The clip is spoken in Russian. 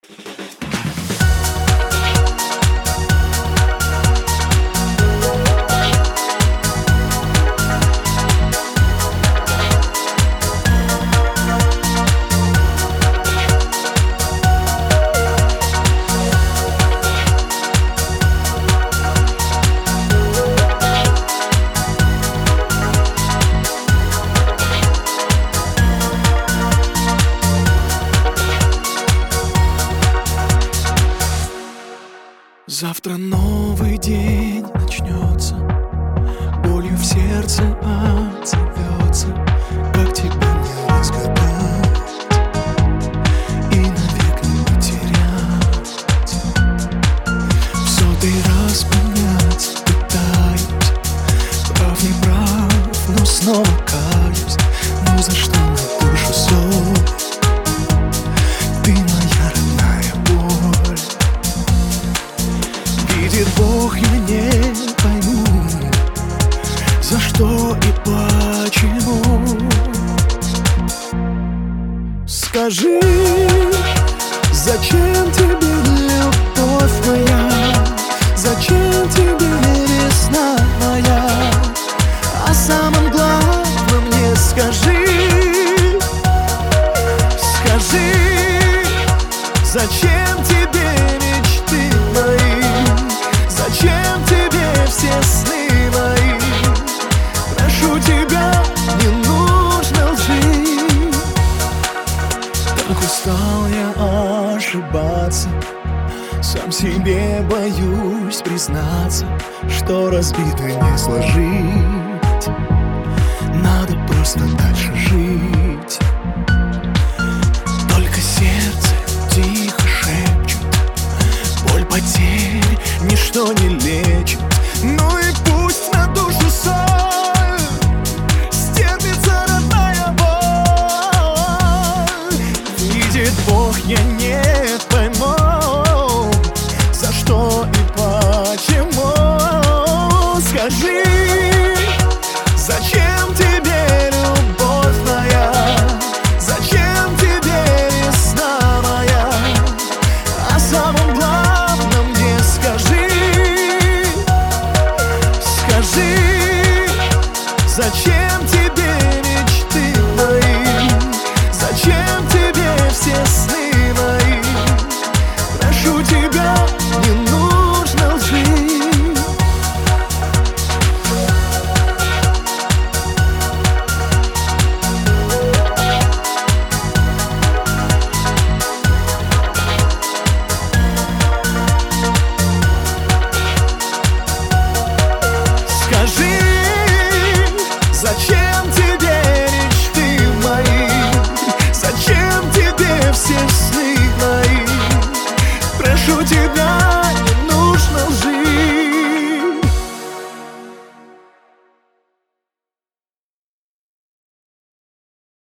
Завтра новый день начнется, болью в сердце отзовется. Как тебя не разгадать и навек не потерять? В сотый раз понять пытаюсь, прав не прав, но снова каюсь. Ну за что на душу соль? Ты моя родная боль. Видит Бог, я не пойму, за что и почему. Скажи, зачем тебе любовь моя? Зачем тебе весна моя? А самым главным мне скажи, зачем тебе мечты мои? Зачем тебе все сны мои? Прошу тебя, не нужно лжи. Так устал я ошибаться, сам себе боюсь признаться, что разбито не сложить. Надо просто